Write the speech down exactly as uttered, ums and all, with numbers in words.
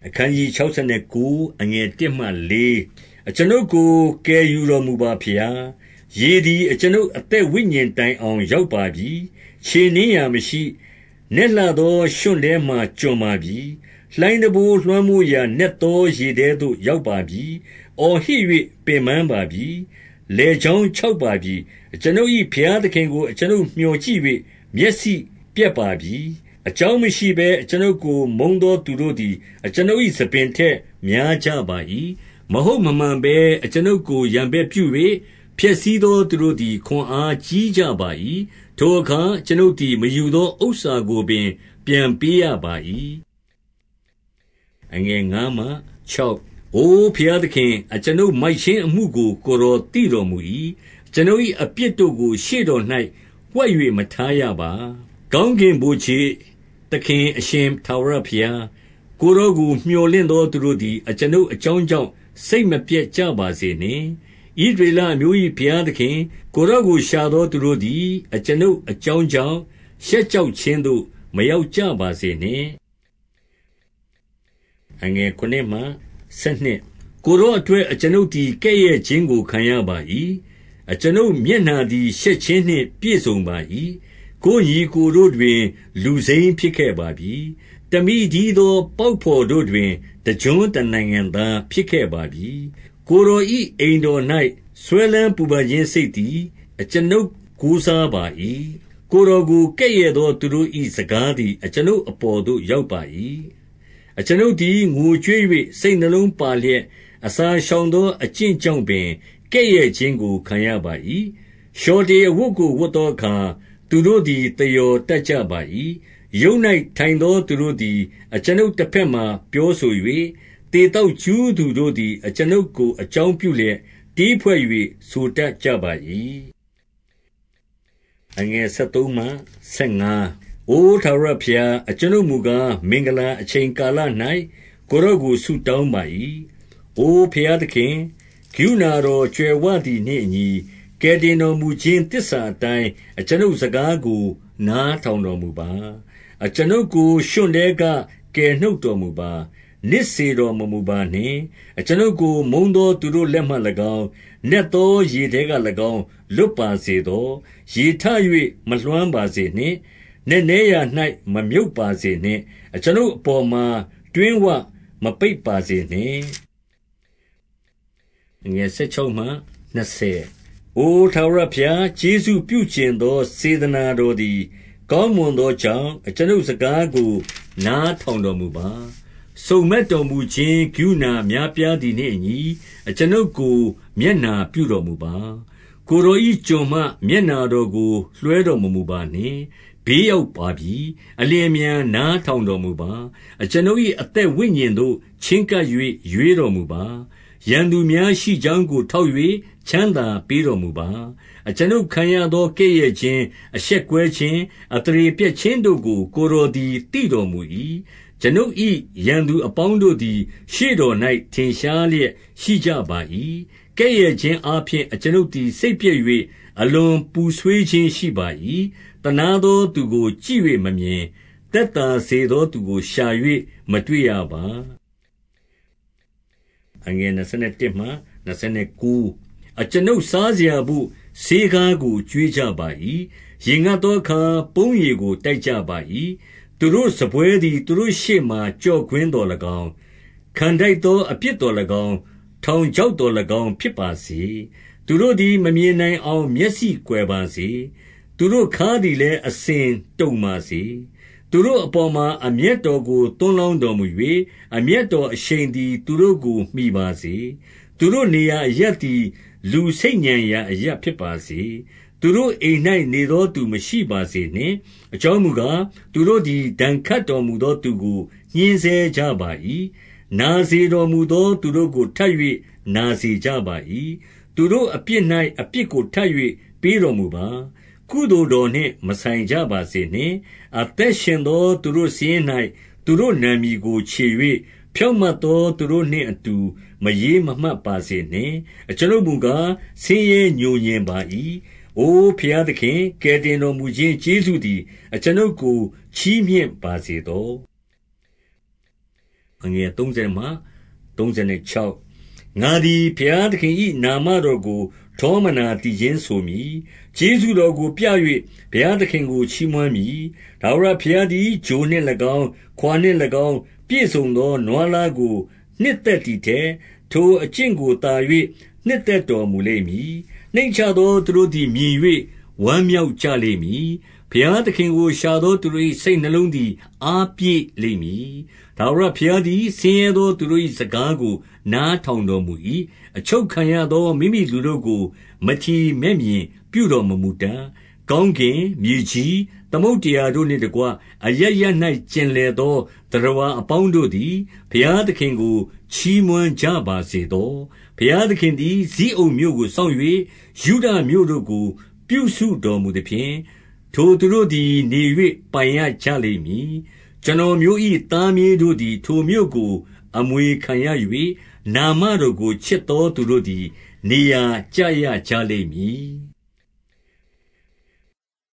အခန်းကြီး69အငယ်1မှ4အကျွန်ုပ်ကိုကယ်ယူတော်မူပါဖျားရေသည်အကျွန်ုပ်အသက်ဝိညာဉ်တိုင်အောင်ရောက်ပါပြီခြေနှင်းရာမရှိနက်လှသောရွှွန့်ထဲမှကျွန်ပါပြီလှိုင်းတဘိုးလွှမ်းမိုးရာနက်သောရေထဲသို့ရောက်ပါပြီအော်ဟစ်၍ပင်ပန်းပါပြီလေချောင်းခြောက်ပါပြီအကျွန်ုပ်၏ဖျားသခင်ကိုအကျွန်ုပ်မျှော်ကြည့်၍မျက်စိပြက်ပါပြီအကြောင်းမရှိဘဲအကျွန်ုပ်ကိုမုန်းသောသူတို့သည်အကျွန်ုပ်၏ဆပင်ထက်များကြပါ၏မဟုတ်မမှန်ဘဲအကျွန်ုပ်ကိုရန်ဘက်ပြု၍ဖျက်ဆီးသောသူတို့သည်ခွန်အားကြီးကြပါ၏ထိုအခါအကျွန်ုပ်သည်မယူသောဥစ္စာကိုပင်ပြန်ပေးရပါ၏အငယ်၅မှ၆အိုဖျားသခင်အကျွန်ုပ်မိုက်ခြင်းအမှုကိုကိုယ်တော်သိတော်မူ၏ကျွန်ုပ်၏အပြစ်တို့ကိုရှေ့တော်၌ဝှက်၍မထားရပါကောင်းကင်ဘုရားသခင်အရှင်ထာဝရဘုရားကိုယ်တော်ကိုမျှော်လင့်သောသူတို့သည်အကျွန်ုပ်အကြောင်းကြောင့်စိတ်မပြတ်ကြပါစေနှင့်ဣသရေလအမျိုး၏ဘုရားသခင်ကိုယ်တော်ကိုရှာသောသူတို့သည်အကျွန်ုပ်အကြောင်းကြောင့်ရှက်ကြောက်ခြင်းသို့မရောက်ကြပါစေနှင့်အငယ်9မှ12ကိုယ်တော်အတွက်အကျွန်ုပ်သည်ကဲ့ရဲ့ခြင်းကိုခံရပါ၏အကျွန်ုပ်မျက်နှာသည်ရှက်ခြင်းနှင့်ပြည့်စုံပါ၏ကိုယ်ညီကိုတို့တွင်လူစိမ်းဖြစ်ခဲ့ပါပြီတမိဒီသောပေါက်ဖော်တို့တွင်တကြွတနိုင်ငံသားဖြစ်ခဲ့ပါပြီကိုယ်တော်၏အိမ်တော်၌ဆွဲလန်းပူပန်ခြင်းစိတ်သည်အကျွန်ုပ်ကိုးစားပါ၏ကိုယ်တော်ကိုကဲ့ရဲ့သောသူတို့၏စကားသည်အကျွန်ုပ်အပေါ်သို့ရောက်ပါ၏အကျွန်ုပ်သည်ငိုကြွေး၍စိတ်နှလုံးပါလျက်အစာရှောင်သောအကျင့်ကြောင့်ပင်ကဲ့ရဲ့ခြင်းကိုခံရပါ၏ရှောတေအဝတ်ကိုဝတ်သောအခါသူတို့သည်တယောတတ်ကြပါ၏ယုံ၌ထိုင်သောသူတို့သည်အကျွန်ုပ်တစ်ဖက်မှပြောဆို၍တေတောက်ကျူးသူတို့သည်အကျွန်ုပ်ကိုအကြောင်းပြုလျက်တီးဖွဲ့၍ဆိုတတ်ကြပါ၏အငယ်73မှ15အိုထာဝရဘုရားအကျွန်ုပ်မူကားမင်္ဂလာအချိန်ကာလ၌ကိုယ်တော်ကိုဆုတောင်းပါ၏အိုဘုရားသခင်ကရုဏာတော်ကြွယ်ဝသည်နှင့်အညီကယ်တင်တော်မူခြင်းတစ္ဆာအတိုင်းအကျွန်ုပ်စကားကိုနားထောင်တော်မူပါအကျွန်ုပ်ကိုရွှွန့်တဲကကယ်နှုတ်တော်မူပါနစ်စေတော်မမူပါနှင့်အကျွန်ုပ်ကိုမုန်းသောသူတို့လက်မှ၎င်းနက်သောရေထဲက၎င်းလွတ်ပါစေသောရေထ၍မလွှမ်းပါစေနှင့်နက်နဲရာ၌မမြုပ်ပါစေနှင့်အကျွန်ုပ်အပေါ်မှာတွင်းဝမပိတ်ပါစေနှင့်ငယ်16မှ20အိုထာဝရဘုရားကျေးဇူးပြုခြင်းသောစေတနာတော်သည်ကောင်းမွန်သောကြောင့်အကျွန်ုပ်စကားကိုနားထောင်တော်မူပါစုံမက်တော်မူခြင်းကရုဏာများပြားသည်နှင့်အညီအကျွန်ုပ်ကိုမျက်နာပြုတော်မူပါကိုယ်တော်၏ကျွန်မှမျက်နာတော်ကိုလွှဲတော်မမူပါနှင့်ဘေးရောက်ပါပြီအလျင်မြန်နားထောင်တော်မူပါအကျွန်ုပ်၏အသက်ဝိညာဉ်သို့ချဉ်ကပ်၍ရွေးတော်မူပါရန်သူများရှိကြောင်းကိုထောက်၍ချမ်းသာပေးတော်မူပါအကျွန်ုပ်ခံရသောကဲ့ရဲ့ခြင်းအရှက်ကွဲခြင်းအတရေပြက်ခြင်းတို့ကိုကိုယ်တော်သည်သိတော်မူ၏ကျွန်ုပ်၏ရန်သူအပေါင်းတို့သည်ရှေ့တော်၌ထင်ရှားလျက်ရှိကြပါ၏ကဲ့ရဲ့ခြင်းအပြင်အကျွန်ုပ်သည်စိတ်ပြည့်၍အလွန်ပူဆွေးခြင်းရှိပါ၏တနာသောသူကိုကြည့်၍မမြင်သက်သာစေသောသူကိုရှာ၍မတွေ့ရပါအငယ်21မှ29အကျွန်ုပ်စားစရာဘုဆေးကားကိုကျွေးကြပါ၏ရေငတ်သောအခါပုံးရည်ကိုတိုက်ကြပါ၏သူတို့စပွဲသည်သူတို့ရှေ့မှကြော့ကွင်းတော်၎င်းခံတိုက်သောအပြစ်တော်၎င်းထောင်ချောက်တော်၎င်းဖြစ်ပါစေသူတို့သည်မမြင်နိုင်အောင်မျက်စိကွယ်ပါစေသူတို့ခါးသည်လည်းအစဉ်တုံပါစေသူတို့အပေါ်မှာအမျက်တော်ကိုသွန်းလောင်းတော်မူ၍အမျက်တော်အရှိန်သည်သူတို့ကိုမှီပါစေသူတို့နေရာအရပ်သည်လူစိတ်ညံရာအရပ်ဖြစ်ပါစေသူတို့အိမ်၌နေသောသူမရှိပါစေနှင့်အကြောင်းမူကားသူတို့သည်ဒဏ်ခတ်တော်မူသောသူကိုညှင်းဆဲကြပါ၏နာစေတော်မူသောသူတို့ကိုထပ်၍နာစေကြပါ၏သူတို့အပြစ်၌အပြစ်ကိုထပ်၍ပေးတော်မူပါကုသိုလ်တော်နှင့်မဆိုင်ကြပါစေနှင့်အသက်ရှင်သောသူတို့စီးရင်၌သူတို့နာမည်ကိုခြေ၍ဖြောင့်မတ်သောသူတို့နှင့်အတူမရေးမမှတ်ပါစေနှင့်အကျွန်ုပ်မူကားဆင်းရဲညှို့ညင်ပါ၏အိုဘုရားသခင်ကယ်တင်တော်မူခြင်းကျေးဇူးသည်အကျွန်ုပ်ကိုချီးမြှင့်ပါစေသောအငယ်သုံးဆယ်မှသုံးဆယ်ခြောက်ငါသည်ဘုရားသခင်၏နာမတော်ကိုထောမနာတည်ခြင်းဆိုမည်ကျေးဇူးတော်ကိုပြ၍ဘုရားသခင်ကိုချီးမွမ်းမည်ဒါဝရဘုရားသည်ဂျိုနှင့်၎င်းခွာနှင့်၎င်းပြည့်စုံသောနွားလားကိုနှစ်သက်တည်တဲ့ထိုအကျင့်ကိုတာ၍နှစ်သက်တော်မူလိမ့်မည်နှိမ့်ချသောသူတို့သည်မြင်၍ဝမ်းမြောက်ကြလိမ့်မည်ဘုရားသခင်ကိုရှာသောသူတို့၏စိတ်နှလုံးသည်အားပြည့်လိမ့်မည်ဒါဝရဘုရားသည်ဆင်းရဲသောသူတို့၏စကားကိုနားထောင်တော်မူ၏အချုပ်ခံရသောမိမိလူတို့ကိုမထီမဲ့မြင်ပြုတော်မမူတတ်ကောင်းကင်မြေကြီးသမုတ်တရားတို့နှင့်တကွအရရ၌ကျင်လည်သောတရားဝါအပေါင်းတို့သည်ဘုရားသခင်ကိုချီးမွမ်းကြပါစေသောဘုရားသခင်သည်ဇိအုန်မြို့ကိုစောင့်၍ယူဒမြို့တို့ကိုပြုစုတော်မူသည်ဖြင့်ထိုသူတို့သည်နေ၍ပိုင်ရကြလိမ့်မည်ကျွန်တော်မျိုး၏သားမြေးတို့သည်ထိုမြို့ကိုအမွေခံရ၍နာမတော်ကိုချစ်သောသူတို့သည်နေရာကျရကြလိမ့်မည်